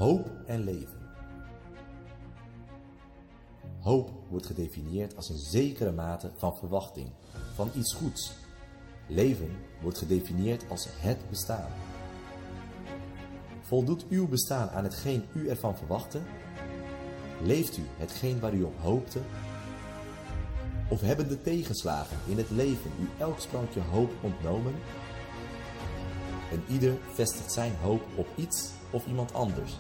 Hoop en leven. Hoop wordt gedefinieerd als een zekere mate van verwachting, van iets goeds. Leven wordt gedefinieerd als het bestaan. Voldoet uw bestaan aan hetgeen u ervan verwachtte? Leeft u hetgeen waar u op hoopte? Of hebben de tegenslagen in het leven u elk sprankje hoop ontnomen? En ieder vestigt zijn hoop op iets of iemand anders.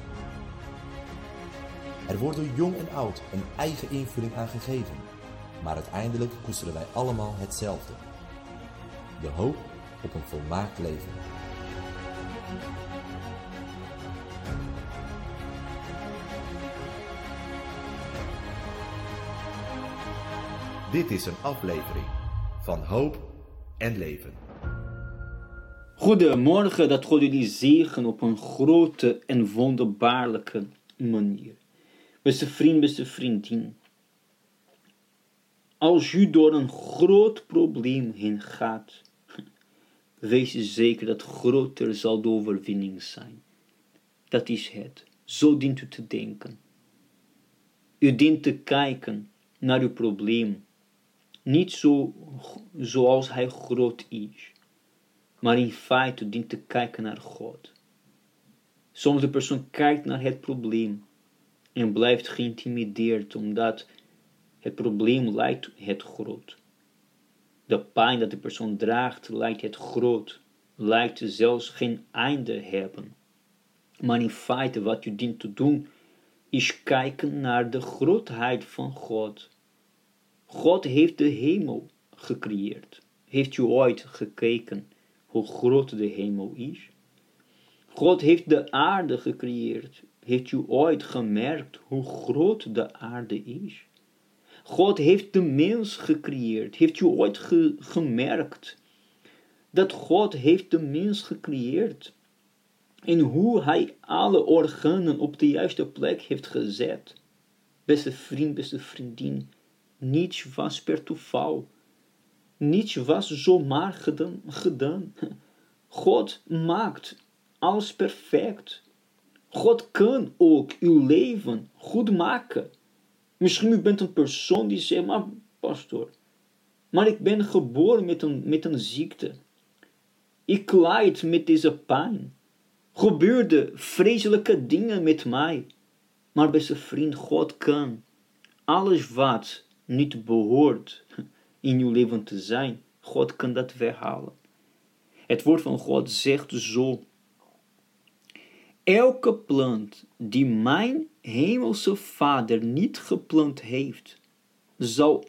Er wordt door jong en oud een eigen invulling aan gegeven, maar uiteindelijk koesteren wij allemaal hetzelfde. De hoop op een volmaakt leven. Dit is een aflevering van Hoop en Leven. Goedemorgen, dat God jullie zegen op een grote en wonderbaarlijke manier. Beste vriend, beste vriendin. Als u door een groot probleem heen gaat, wees zeker dat groter zal de overwinning zijn. Dat is het. Zo dient u te denken. U dient te kijken naar uw probleem. Niet zoals hij groot is. Maar in feite dient te kijken naar God. Soms de persoon kijkt naar het probleem en blijft geïntimideerd omdat het probleem lijkt het groot. De pijn dat de persoon draagt lijkt het groot, lijkt zelfs geen einde hebben. Maar in feite wat u dient te doen is kijken naar de grootheid van God. God heeft de hemel gecreëerd. Heeft u ooit gekeken hoe groot de hemel is? God heeft de aarde gecreëerd. Heeft u ooit gemerkt hoe groot de aarde is? God heeft de mens gecreëerd. Heeft u ooit gemerkt dat God heeft de mens gecreëerd? En hoe hij alle organen op de juiste plek heeft gezet? Beste vriend, beste vriendin, niets was per toeval. Niets was zomaar gedaan. God maakt alles perfect. God kan ook uw leven goed maken. Misschien u bent een persoon die zegt, maar pastor, maar ik ben geboren met een ziekte. Ik lijd met deze pijn. Gebeurde vreselijke dingen met mij. Maar beste vriend, God kan alles wat niet behoort in uw leven te zijn, God kan dat weghalen. Het woord van God zegt zo: elke plant die mijn hemelse Vader niet geplant heeft, zal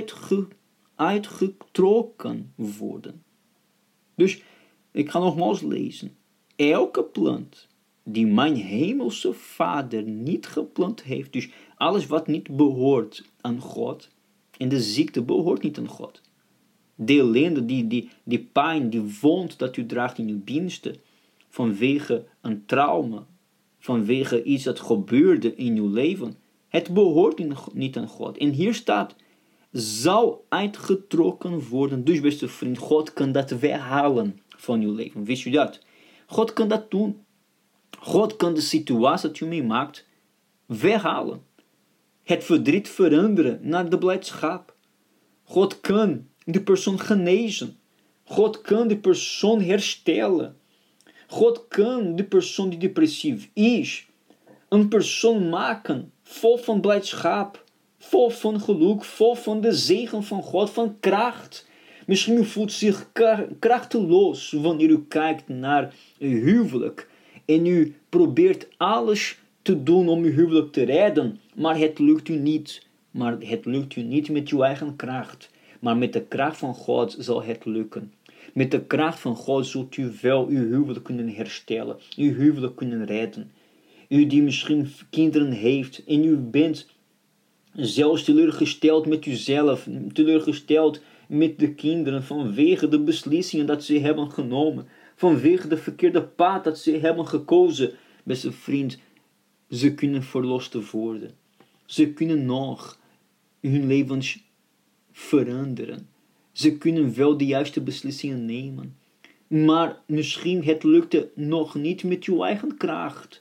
uitgetrokken worden. Dus ik ga nogmaals lezen. Elke plant die mijn hemelse Vader niet geplant heeft, dus alles wat niet behoort aan God, en de ziekte behoort niet aan God. De ellende, die pijn, die wond dat u draagt in uw binnenste, vanwege een trauma, vanwege iets dat gebeurde in uw leven, het behoort niet aan God. En hier staat, zal uitgetrokken worden. Dus beste vriend, God kan dat weghalen van uw leven. Wist u dat? God kan dat doen. God kan de situatie dat u meemaakt weghalen. Het verdriet veranderen naar de blijdschap. God kan de persoon genezen. God kan de persoon herstellen. God kan de persoon die depressief is, een persoon maken vol van blijdschap, vol van geluk, vol van de zegen van God, van kracht. Misschien u voelt zich krachteloos wanneer u kijkt naar uw huwelijk en u probeert alles te doen om uw huwelijk te redden, maar het lukt u niet. Maar het lukt u niet met uw eigen kracht, maar met de kracht van God zal het lukken. Met de kracht van God zult u wel uw huwelijk kunnen herstellen, uw huwelijk kunnen redden. U die misschien kinderen heeft en u bent zelfs teleurgesteld met uzelf, teleurgesteld met de kinderen vanwege de beslissingen dat ze hebben genomen, vanwege de verkeerde pad dat ze hebben gekozen. Beste vriend, ze kunnen verlost worden. Ze kunnen nog hun levens veranderen. Ze kunnen wel de juiste beslissingen nemen. Maar misschien het lukte nog niet met uw eigen kracht.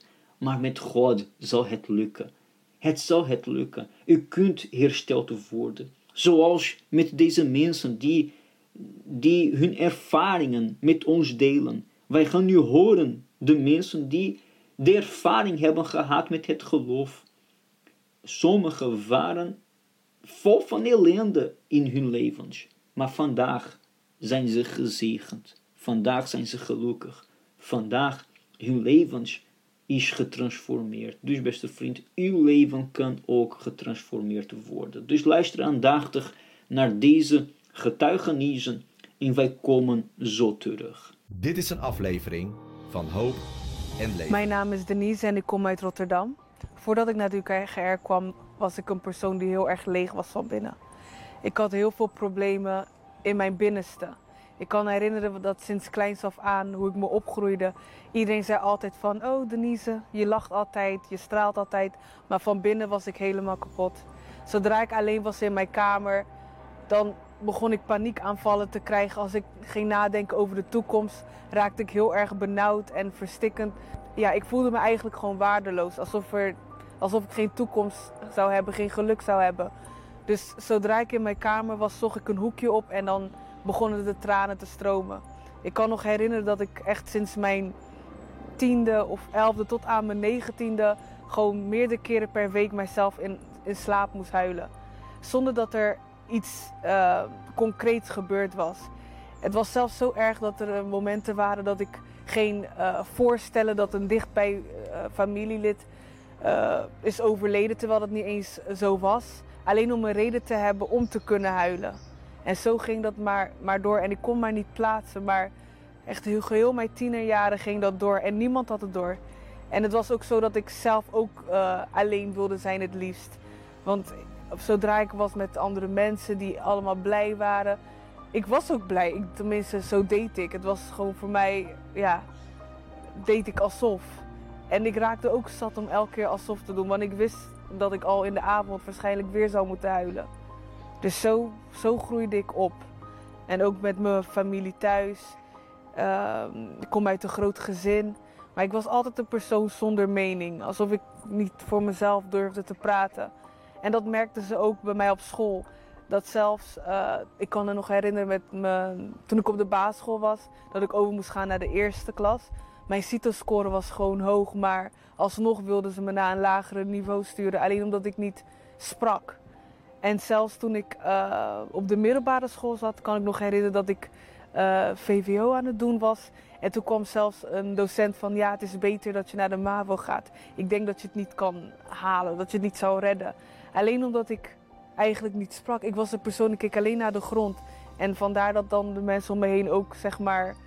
Maar met God zal het lukken. Het zal het lukken. U kunt hersteld worden. Zoals met deze mensen die hun ervaringen met ons delen. Wij gaan nu horen de mensen die de ervaring hebben gehad met het geloof. Sommigen waren vol van ellende in hun levens. Maar vandaag zijn ze gezegend. Vandaag zijn ze gelukkig. Vandaag hun levens is getransformeerd. Dus beste vriend, uw leven kan ook getransformeerd worden. Dus luister aandachtig naar deze getuigenissen en wij komen zo terug. Dit is een aflevering van Hoop en Leven. Mijn naam is Denise en ik kom uit Rotterdam. Voordat ik naar de UKR kwam, was ik een persoon die heel erg leeg was van binnen. Ik had heel veel problemen in mijn binnenste. Ik kan me herinneren dat sinds kleins af aan, hoe ik me opgroeide, iedereen zei altijd van, oh Denise, je lacht altijd, je straalt altijd. Maar van binnen was ik helemaal kapot. Zodra ik alleen was in mijn kamer, dan begon ik paniekaanvallen te krijgen. Als ik ging nadenken over de toekomst, raakte ik heel erg benauwd en verstikkend. Ja, ik voelde me eigenlijk gewoon waardeloos, alsof ik geen toekomst zou hebben, geen geluk zou hebben. Dus zodra ik in mijn kamer was, zocht ik een hoekje op en dan begonnen de tranen te stromen. Ik kan nog herinneren dat ik echt sinds mijn 10e of 11e tot aan mijn 19e gewoon meerdere keren per week mijzelf in slaap moest huilen. Zonder dat er iets concreets gebeurd was. Het was zelfs zo erg dat er momenten waren dat ik ging voorstellen dat een dichtbij familielid is overleden, terwijl dat niet eens zo was. Alleen om een reden te hebben om te kunnen huilen. En zo ging dat maar door. En ik kon maar niet plaatsen. Maar echt geheel mijn tienerjaren ging dat door. En niemand had het door. En het was ook zo dat ik zelf ook alleen wilde zijn het liefst. Want zodra ik was met andere mensen die allemaal blij waren. Ik was ook blij. Tenminste, zo deed ik. Het was gewoon voor mij, ja, deed ik alsof. En ik raakte ook zat om elke keer alsof te doen. Want ik wist dat ik al in de avond waarschijnlijk weer zou moeten huilen. Dus zo groeide ik op. En ook met mijn familie thuis. Ik kom uit een groot gezin. Maar ik was altijd een persoon zonder mening. Alsof ik niet voor mezelf durfde te praten. En dat merkten ze ook bij mij op school. Dat zelfs, ik kan me nog herinneren toen ik op de basisschool was. Dat ik over moest gaan naar de eerste klas. Mijn CITO-score was gewoon hoog. Maar alsnog wilden ze me naar een lagere niveau sturen. Alleen omdat ik niet sprak. En zelfs toen ik op de middelbare school zat, kan ik nog herinneren dat ik VWO aan het doen was. En toen kwam zelfs een docent van, ja, het is beter dat je naar de MAVO gaat. Ik denk dat je het niet kan halen, dat je het niet zou redden. Alleen omdat ik eigenlijk niet sprak. Ik was een persoon, ik keek alleen naar de grond. En vandaar dat dan de mensen om me heen ook, zeg maar,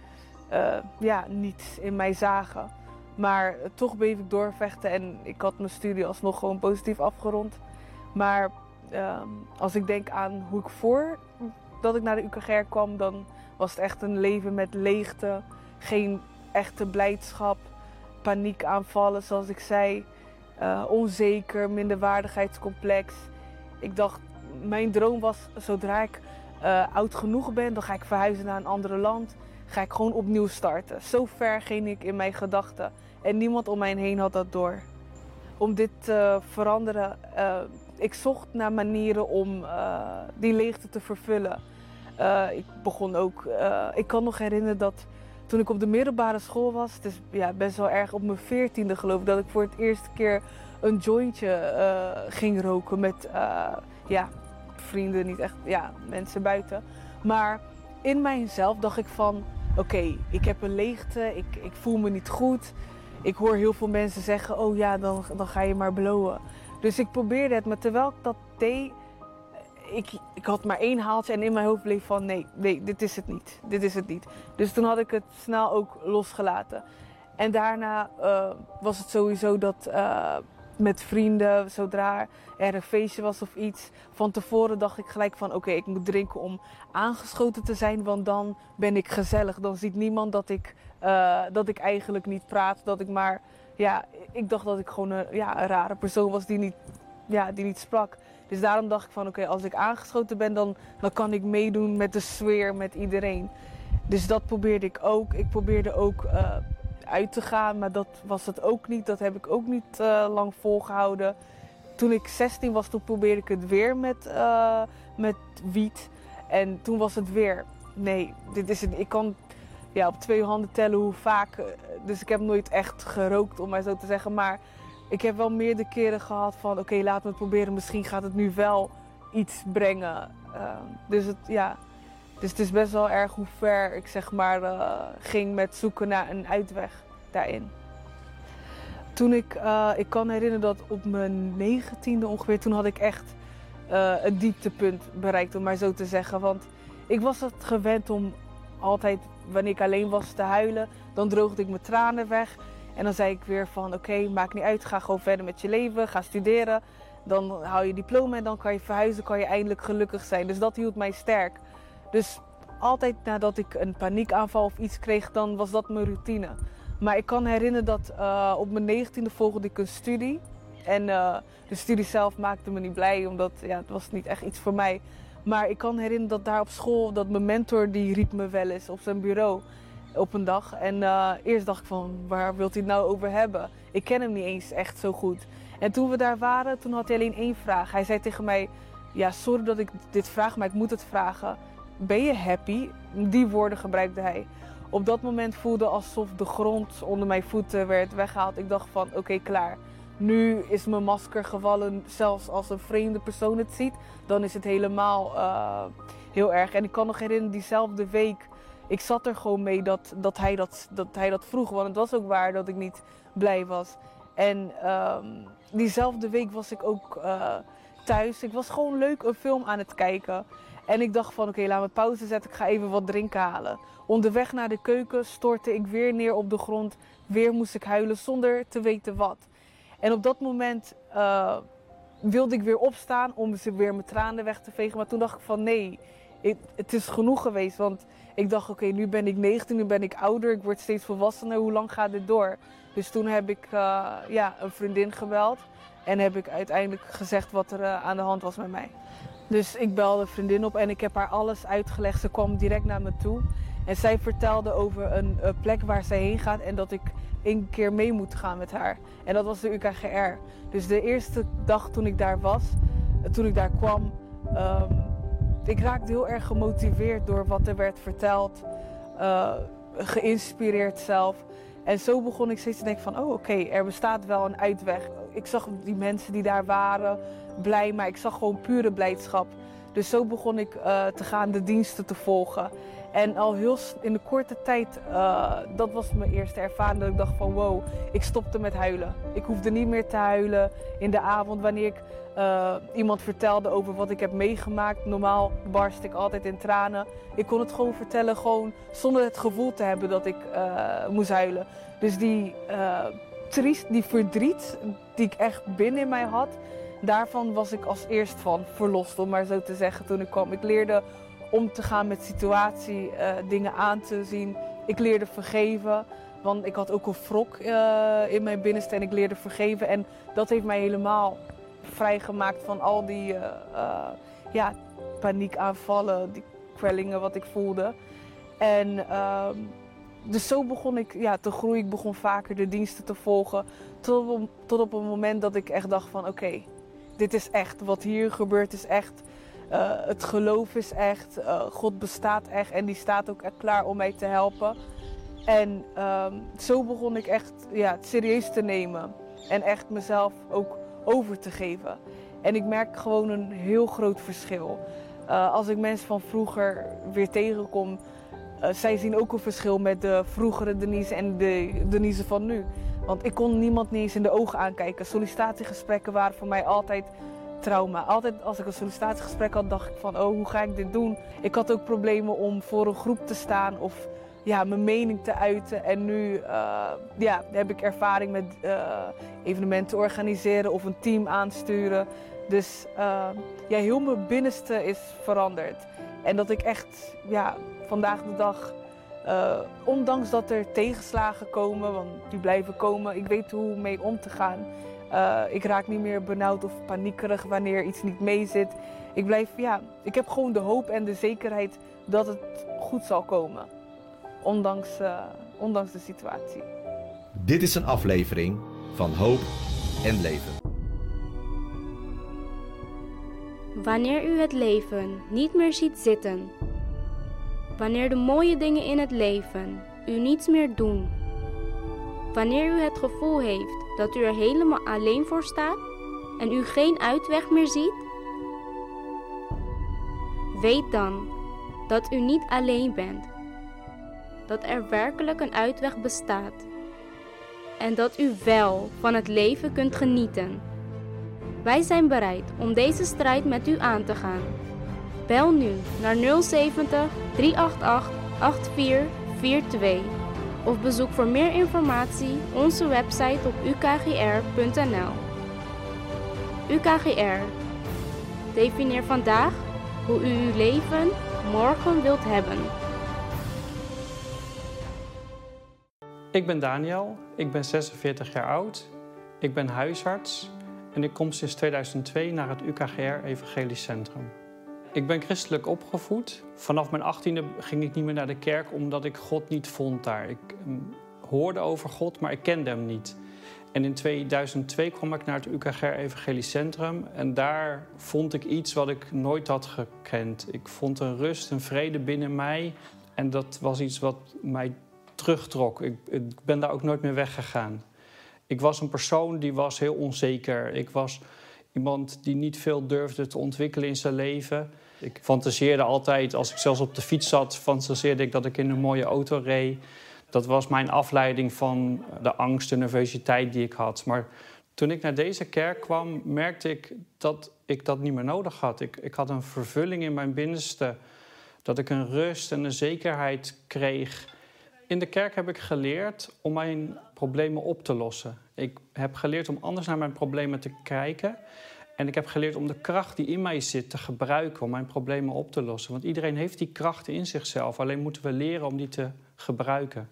niet in mij zagen. Maar toch bleef ik doorvechten en ik had mijn studie alsnog gewoon positief afgerond. Maar als ik denk aan hoe ik voordat ik naar de UKR kwam, dan was het echt een leven met leegte, geen echte blijdschap, paniekaanvallen zoals ik zei, onzeker, minderwaardigheidscomplex. Ik dacht, mijn droom was, zodra ik oud genoeg ben, dan ga ik verhuizen naar een ander land, ga ik gewoon opnieuw starten. Zo ver ging ik in mijn gedachten en niemand om mij heen had dat door. Om dit te veranderen, ik zocht naar manieren om die leegte te vervullen. Ik begon ook, ik kan nog herinneren dat toen ik op de middelbare school was, het is ja, best wel erg op mijn 14e geloof ik, dat ik voor het eerste keer een jointje ging roken met vrienden, niet echt, mensen buiten. Maar in mijzelf dacht ik van, oké, ik heb een leegte, ik voel me niet goed. Ik hoor heel veel mensen zeggen, oh ja, dan ga je maar blowen. Dus ik probeerde het, maar terwijl ik dat deed, ik had maar één haaltje en in mijn hoofd bleef van nee, dit is het niet. Dit is het niet. Dus toen had ik het snel ook losgelaten. En daarna was het sowieso dat met vrienden, zodra er een feestje was of iets, van tevoren dacht ik gelijk van oké, ik moet drinken om aangeschoten te zijn, want dan ben ik gezellig. Dan ziet niemand dat ik eigenlijk niet praat, dat ik maar, ik dacht dat ik gewoon een rare persoon was die niet sprak. Dus daarom dacht ik van oké, als ik aangeschoten ben, dan kan ik meedoen met de sfeer, met iedereen. Dus dat probeerde ik ook. Ik probeerde ook uit te gaan, maar dat was het ook niet. Dat heb ik ook niet lang volgehouden. Toen ik 16 was, toen probeerde ik het weer met wiet. En toen was het weer, nee, dit is het. Ik kan op 2 handen tellen hoe vaak. Dus ik heb nooit echt gerookt, om maar zo te zeggen. Maar ik heb wel meerdere keren gehad van, oké, laten we het proberen. Misschien gaat het nu wel iets brengen. Dus het is best wel erg hoe ver ik zeg maar ging met zoeken naar een uitweg daarin. Toen ik kan herinneren dat op mijn 19e ongeveer, toen had ik echt een dieptepunt bereikt, om maar zo te zeggen. Want ik was het gewend om altijd, wanneer ik alleen was, te huilen. Dan droogde ik mijn tranen weg. En dan zei ik weer van, oké, maakt niet uit, ga gewoon verder met je leven, ga studeren. Dan haal je diploma en dan kan je verhuizen, kan je eindelijk gelukkig zijn. Dus dat hield mij sterk. Dus altijd nadat ik een paniekaanval of iets kreeg, dan was dat mijn routine. Maar ik kan herinneren dat op mijn 19e volgde ik een studie. En de studie zelf maakte me niet blij, omdat het was niet echt iets voor mij. Maar ik kan herinneren dat daar op school, dat mijn mentor die riep me wel eens op zijn bureau op een dag. En eerst dacht ik van, waar wilt hij het nou over hebben? Ik ken hem niet eens echt zo goed. En toen we daar waren, toen had hij alleen 1 vraag. Hij zei tegen mij, ja, sorry dat ik dit vraag, maar ik moet het vragen. Ben je happy? Die woorden gebruikte hij. Op dat moment voelde alsof de grond onder mijn voeten werd weggehaald. Ik dacht van, oké, klaar. Nu is mijn masker gevallen, zelfs als een vreemde persoon het ziet. Dan is het helemaal heel erg. En ik kan nog herinneren, diezelfde week, ik zat er gewoon mee dat hij dat vroeg. Want het was ook waar dat ik niet blij was. En diezelfde week was ik ook thuis. Ik was gewoon leuk een film aan het kijken. En ik dacht van, oké, laat me pauze zetten. Ik ga even wat drinken halen. Onderweg naar de keuken stortte ik weer neer op de grond. Weer moest ik huilen zonder te weten wat. En op dat moment wilde ik weer opstaan om weer mijn tranen weg te vegen. Maar toen dacht ik van nee, het is genoeg geweest. Want ik dacht, oké, nu ben ik 19, nu ben ik ouder. Ik word steeds volwassener. Hoe lang gaat dit door? Dus toen heb ik een vriendin gebeld. En heb ik uiteindelijk gezegd wat er aan de hand was met mij. Dus ik belde een vriendin op en ik heb haar alles uitgelegd. Ze kwam direct naar me toe. En zij vertelde over een plek waar zij heen gaat en dat ik 1 keer mee moet gaan met haar. En dat was de UKGR. Dus de eerste dag toen ik daar was, toen ik daar kwam, ik raakte heel erg gemotiveerd door wat er werd verteld. Geïnspireerd zelf. En zo begon ik steeds te denken van, oké, er bestaat wel een uitweg. Ik zag die mensen die daar waren blij, maar ik zag gewoon pure blijdschap. Dus zo begon ik te gaan, de diensten te volgen. En al heel in de korte tijd, dat was mijn eerste ervaring, dat ik dacht van wow, ik stopte met huilen. Ik hoefde niet meer te huilen in de avond wanneer ik iemand vertelde over wat ik heb meegemaakt. Normaal barst ik altijd in tranen. Ik kon het gewoon vertellen, gewoon zonder het gevoel te hebben dat ik moest huilen. Dus die verdriet die ik echt binnen in mij had, daarvan was ik als eerst van verlost, om maar zo te zeggen, toen ik kwam. Ik leerde om te gaan met situatie, dingen aan te zien. Ik leerde vergeven, want ik had ook een wrok in mijn binnenste en ik leerde vergeven. En dat heeft mij helemaal vrijgemaakt van al die paniekaanvallen, die kwellingen wat ik voelde. En dus zo begon ik te groeien. Ik begon vaker de diensten te volgen. Tot op een moment dat ik echt dacht van oké, dit is echt. Wat hier gebeurt is echt. Het geloof is echt. God bestaat echt. En die staat ook echt klaar om mij te helpen. En zo begon ik echt het serieus te nemen. En echt mezelf ook over te geven. En ik merk gewoon een heel groot verschil. Als ik mensen van vroeger weer tegenkom, zij zien ook een verschil met de vroegere Denise en de Denise van nu. Want ik kon niemand niet eens in de ogen aankijken. Sollicitatiegesprekken waren voor mij altijd trauma. Altijd als ik een sollicitatiegesprek had, dacht ik van hoe ga ik dit doen? Ik had ook problemen om voor een groep te staan of mijn mening te uiten. En nu heb ik ervaring met evenementen organiseren of een team aansturen. Dus heel mijn binnenste is veranderd. En dat ik echt vandaag de dag, ondanks dat er tegenslagen komen, want die blijven komen, ik weet hoe mee om te gaan. Ik raak niet meer benauwd of paniekerig wanneer iets niet meezit. Ik heb gewoon de hoop en de zekerheid dat het goed zal komen. Ondanks de situatie. Dit is een aflevering van Hoop en Leven. Wanneer u het leven niet meer ziet zitten, wanneer de mooie dingen in het leven u niets meer doen, wanneer u het gevoel heeft dat u er helemaal alleen voor staat en u geen uitweg meer ziet, weet dan dat u niet alleen bent, dat er werkelijk een uitweg bestaat en dat u wel van het leven kunt genieten. Wij zijn bereid om deze strijd met u aan te gaan. Bel nu naar 070 388 8442 of bezoek voor meer informatie onze website op ukgr.nl. UKGR. Definieer vandaag hoe u uw leven morgen wilt hebben. Ik ben Daniel, ik ben 46 jaar oud, ik ben huisarts en ik kom sinds 2002 naar het UKGR Evangelisch Centrum. Ik ben christelijk opgevoed. Vanaf mijn 18e ging ik niet meer naar de kerk omdat ik God niet vond daar. Ik hoorde over God, maar ik kende hem niet. En in 2002 kwam ik naar het UKGR Evangelisch Centrum en daar vond ik iets wat ik nooit had gekend. Ik vond een rust, een vrede binnen mij en dat was iets wat mij terugtrok. Ik ben daar ook nooit meer weggegaan. Ik was een persoon die was heel onzeker. Ik was iemand die niet veel durfde te ontwikkelen in zijn leven. Ik fantaseerde altijd, als ik zelfs op de fiets zat, fantaseerde ik dat ik in een mooie auto reed. Dat was mijn afleiding van de angst en nervositeit die ik had. Maar toen ik naar deze kerk kwam, merkte ik dat niet meer nodig had. Ik had een vervulling in mijn binnenste. Dat ik een rust en een zekerheid kreeg. In de kerk heb ik geleerd om mijn problemen op te lossen. Ik heb geleerd om anders naar mijn problemen te kijken. En ik heb geleerd om de kracht die in mij zit te gebruiken om mijn problemen op te lossen. Want iedereen heeft die krachten in zichzelf. Alleen moeten we leren om die te gebruiken.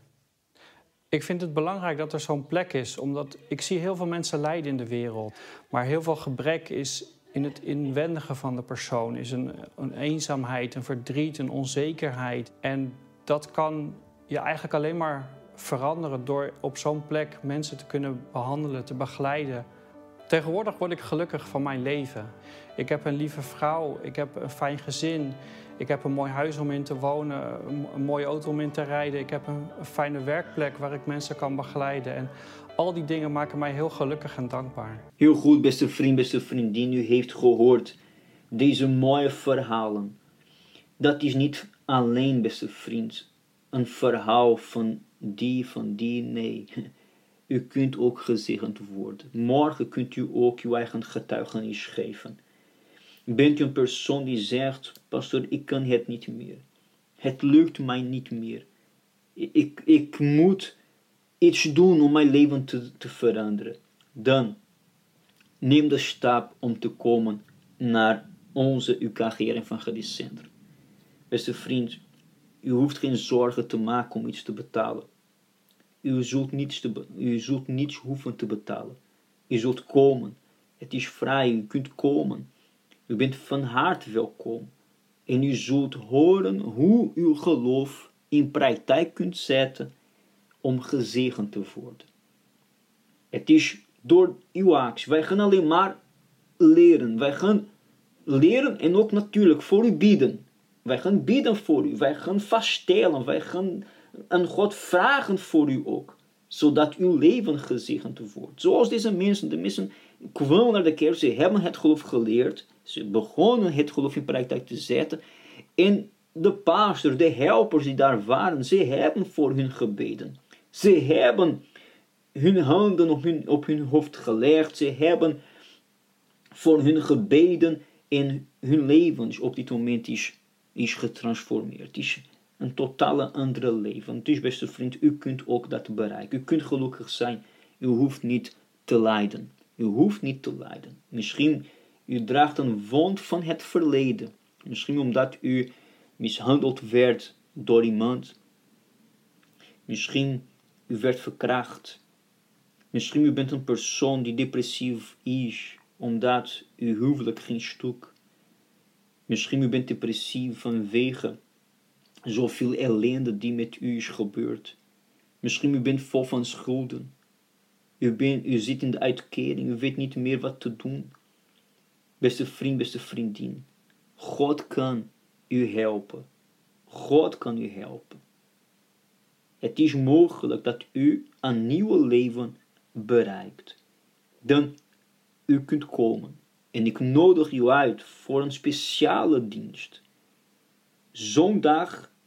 Ik vind het belangrijk dat er zo'n plek is. Omdat ik zie heel veel mensen lijden in de wereld. Maar heel veel gebrek is in het inwendige van de persoon. Is een eenzaamheid, een verdriet, een onzekerheid. En dat kan je eigenlijk alleen maar veranderen door op zo'n plek mensen te kunnen behandelen, te begeleiden. Tegenwoordig word ik gelukkig van mijn leven. Ik heb een lieve vrouw, ik heb een fijn gezin, ik heb een mooi huis om in te wonen, een mooie auto om in te rijden. Ik heb een fijne werkplek waar ik mensen kan begeleiden. En al die dingen maken mij heel gelukkig en dankbaar. Heel goed, beste vriend, beste vriendin. U heeft gehoord deze mooie verhalen. Dat is niet alleen, beste vriend, een verhaal van die, nee. U kunt ook gezegend worden. Morgen kunt u ook uw eigen getuigenis geven. Bent u een persoon die zegt, pastor, ik kan het niet meer. Het lukt mij niet meer. Ik moet iets doen om mijn leven te veranderen. Dan neem de stap om te komen naar onze UKGR Evangelisch Centrum. Beste vriend, u hoeft geen zorgen te maken om iets te betalen. U zult niets hoeven te betalen. U zult komen. Het is vrij, u kunt komen. U bent van harte welkom. En u zult horen hoe uw geloof in praktijk kunt zetten om gezegend te worden. Het is door uw actie. Wij gaan alleen maar leren. Wij gaan leren en ook natuurlijk voor u bidden. Wij gaan bidden voor u. Wij gaan vaststellen. Wij gaan aan God vragen voor u ook. Zodat uw leven gezegend wordt. Zoals deze mensen. De mensen kwamen naar de kerk. Ze hebben het geloof geleerd. Ze begonnen het geloof in praktijk te zetten. En de pastor, de helpers die daar waren. Ze hebben voor hun gebeden. Ze hebben hun handen op hun hoofd gelegd. Ze hebben voor hun gebeden. En hun leven op dit moment is getransformeerd. Het is een totale andere leven. Dus beste vriend, u kunt ook dat bereiken. U kunt gelukkig zijn. U hoeft niet te lijden. U hoeft niet te lijden. Misschien u draagt een wond van het verleden. Misschien omdat u mishandeld werd door iemand. Misschien u werd verkracht. Misschien u bent een persoon die depressief is omdat uw huwelijk ging stuk. Misschien u bent depressief vanwege zoveel ellende die met u is gebeurd. Misschien u bent vol van schulden. U zit in de uitkering, u weet niet meer wat te doen. Beste vriend, beste vriendin, God kan u helpen. God kan u helpen. Het is mogelijk dat u een nieuw leven bereikt. Dan u kunt komen. En ik nodig u uit voor een speciale dienst. Zondag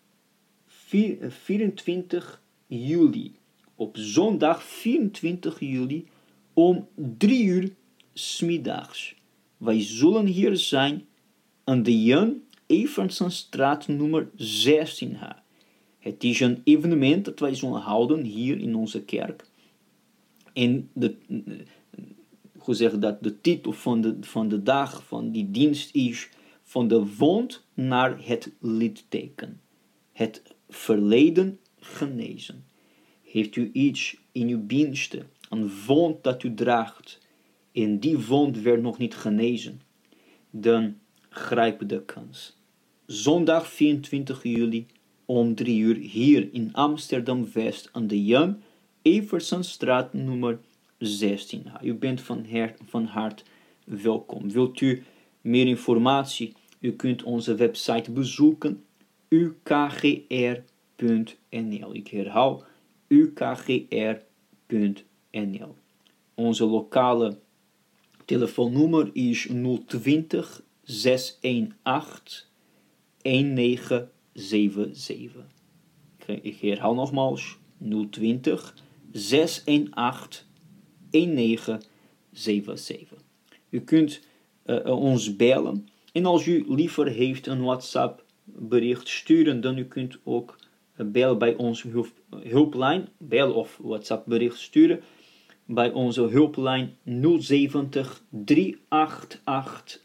24 juli. Op zondag 24 juli om 3 uur 's middags. Wij zullen hier zijn aan de Jan Eversenstraat nummer 16H. Het is een evenement dat wij zullen houden hier in onze kerk. En de titel van de dag van die dienst is van de wond naar het litteken. Het verleden genezen. Heeft u iets in uw binnenste, een wond dat u draagt, en die wond werd nog niet genezen, dan grijp de kans. Zondag 24 juli om 3 uur hier in Amsterdam-West aan de Jan Eversenstraat nummer 16. U bent van harte welkom. Wilt u meer informatie? U kunt onze website bezoeken, ukgr.nl. Ik herhaal, ukgr.nl. Onze lokale telefoonnummer is 020 618 1977. Ik herhaal nogmaals, 020 618 1977. U kunt ons bellen. En als u liever heeft een WhatsApp bericht sturen, dan u kunt ook bellen bij onze hulplijn. Bel of WhatsApp bericht sturen bij onze hulplijn 070 388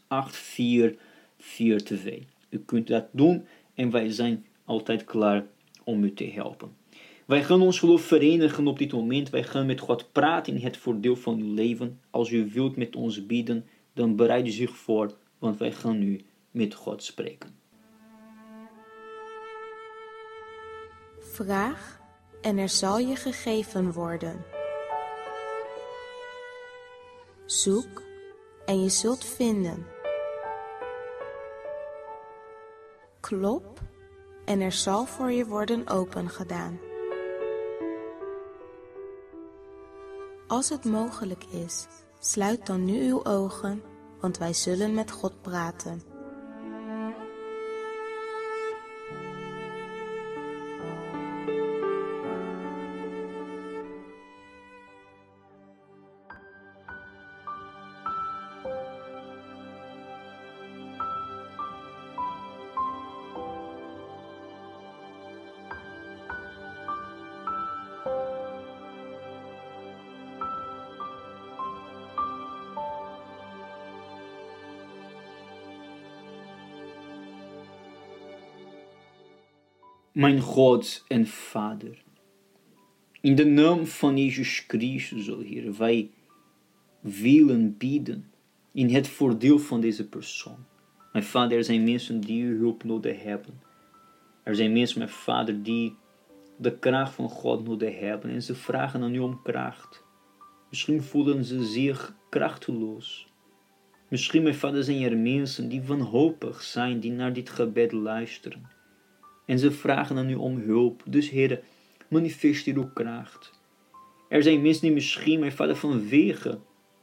8442. U kunt dat doen en wij zijn altijd klaar om u te helpen. Wij gaan ons geloof verenigen op dit moment. Wij gaan met God praten in het voordeel van uw leven. Als u wilt met ons bidden, dan bereid u zich voor, want wij gaan nu met God spreken. Vraag en er zal je gegeven worden. Zoek en je zult vinden. Klop en er zal voor je worden opengedaan. Als het mogelijk is, sluit dan nu uw ogen, want wij zullen met God praten. Mijn God en Vader, in de naam van Jezus Christus, o Heer, wij willen bidden in het voordeel van deze persoon. Mijn Vader, er zijn mensen die uw hulp nodig hebben. Er zijn mensen, mijn Vader, die de kracht van God nodig hebben en ze vragen aan u om kracht. Misschien voelen ze zich krachteloos. Misschien, mijn Vader, zijn er mensen die wanhopig zijn, die naar dit gebed luisteren. En ze vragen aan u om hulp. Dus, Heer, manifesteer uw kracht. Er zijn mensen die misschien, mijn Vader, vanwege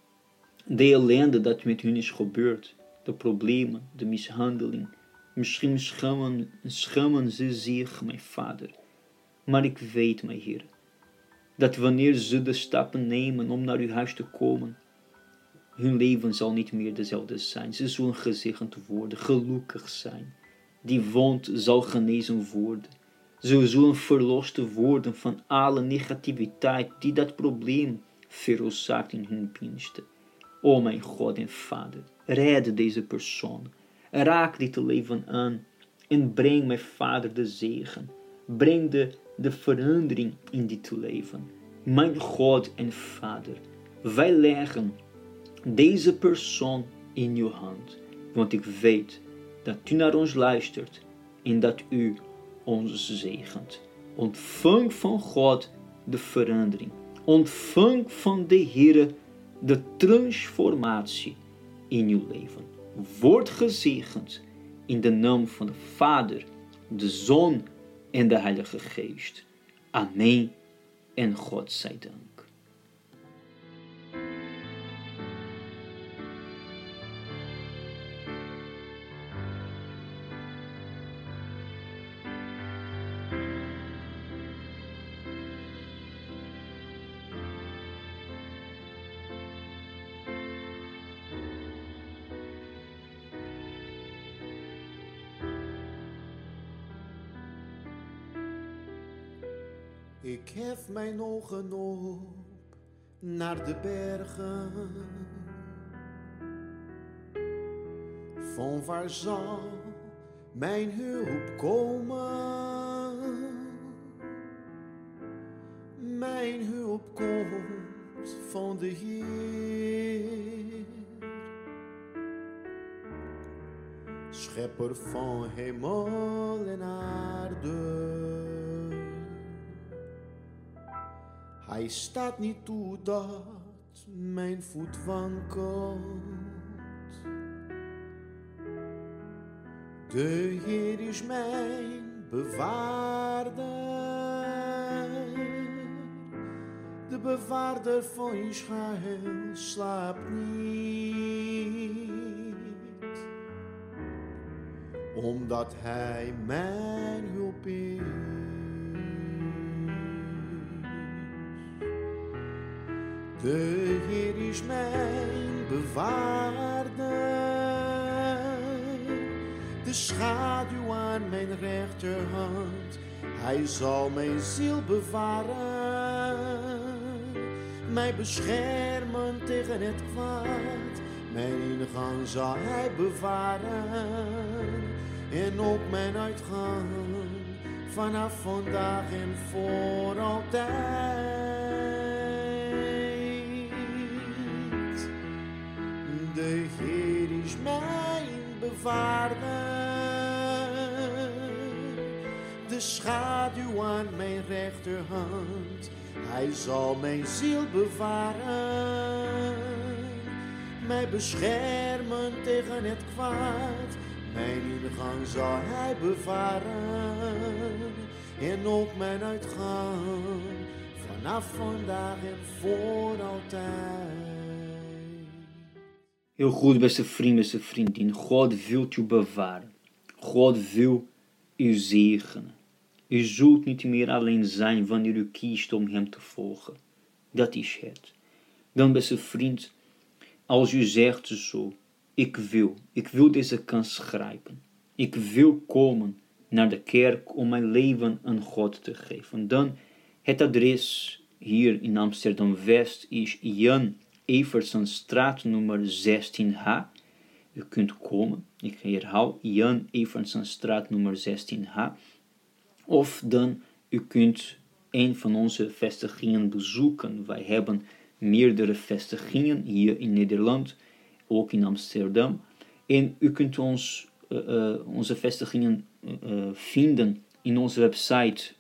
de ellende dat met hun is gebeurd, de problemen, de mishandeling, misschien schamen ze zich, mijn Vader. Maar ik weet, mijn Heer, dat wanneer ze de stappen nemen om naar uw huis te komen, hun leven zal niet meer dezelfde zijn. Ze zullen gezegend worden, gelukkig zijn. Die wond zal genezen worden. Ze zullen verlost worden van alle negativiteit die dat probleem veroorzaakt in hun binnenste. O mijn God en Vader, red deze persoon. Raak dit leven aan en breng mijn Vader de zegen. Breng de verandering in dit leven. Mijn God en Vader, wij leggen deze persoon in uw hand, want ik weet dat u naar ons luistert en dat u ons zegent. Ontvang van God de verandering. ontvang van de Heer de transformatie in uw leven. Word gezegend in de naam van de Vader, de Zoon en de Heilige Geest. Amen en God zij dank. Ik hef mijn ogen op naar de bergen. Van waar zal mijn hulp komen? Mijn hulp komt van de Heer, schepper van hemel en aarde. Hij staat niet toe dat mijn voet wankelt. De Heer is mijn bewaarder, de bewaarder van Israël slaapt niet, omdat Hij mijn hulp is. De Heer is mijn bewaarder, de schaduw aan mijn rechterhand. Hij zal mijn ziel bewaren, mij beschermen tegen het kwaad. Mijn ingang zal Hij bewaren en ook mijn uitgang, vanaf vandaag en voor altijd. De Heer is mijn bewaarder, de schaduw aan mijn rechterhand. Hij zal mijn ziel bewaren, mij beschermen tegen het kwaad. Mijn ingang zal Hij bewaren en ook mijn uitgang, vanaf vandaag en voor altijd. Heel goed, beste vriend, beste vriendin. God wil u bewaren. God wil u zegenen. U zult niet meer alleen zijn wanneer u kiest om Hem te volgen. Dat is het. Dan, beste vriend, als u zegt zo, ik wil deze kans grijpen. Ik wil komen naar de kerk om mijn leven aan God te geven. Dan, het adres hier in Amsterdam-West is Jan Eversenstraat nummer 16H. U kunt komen. Ik herhaal, Jan Eversenstraat nummer 16H. Of dan, u kunt een van onze vestigingen bezoeken. Wij hebben meerdere vestigingen hier in Nederland, ook in Amsterdam. En u kunt onze vestigingen vinden in onze website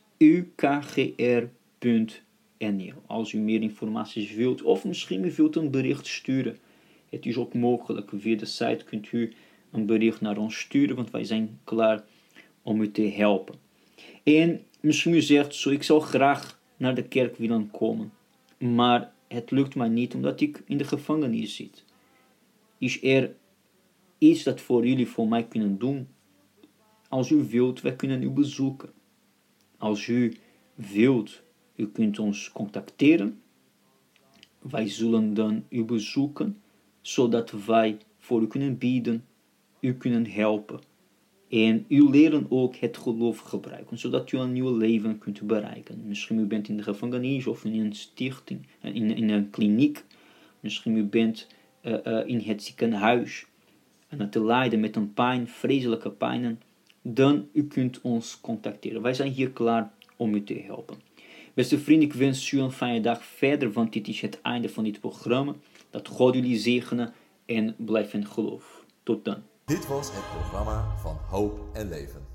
ukgr.nl. Als u meer informatie wilt, of misschien u wilt een bericht sturen. Het is ook mogelijk. Via de site kunt u een bericht naar ons sturen, want wij zijn klaar om u te helpen. En misschien u zegt zo, ik zou graag naar de kerk willen komen, maar het lukt mij niet omdat ik in de gevangenis zit. Is er iets dat jullie voor mij kunnen doen? Als u wilt, wij kunnen u bezoeken. Als u wilt, u kunt ons contacteren. Wij zullen dan u bezoeken, zodat wij voor u kunnen bidden, u kunnen helpen. En u leren ook het geloof gebruiken, zodat u een nieuw leven kunt bereiken. Misschien u bent in de gevangenis of in een stichting, in een kliniek. Misschien u bent in het ziekenhuis aan het lijden met een pijn, vreselijke pijnen. Dan u kunt ons contacteren. Wij zijn hier klaar om u te helpen. Beste vrienden, ik wens u een fijne dag verder, want dit is het einde van dit programma. Dat God jullie zegenen en blijf in geloof. Tot dan. Dit was het programma van Hoop en Leven.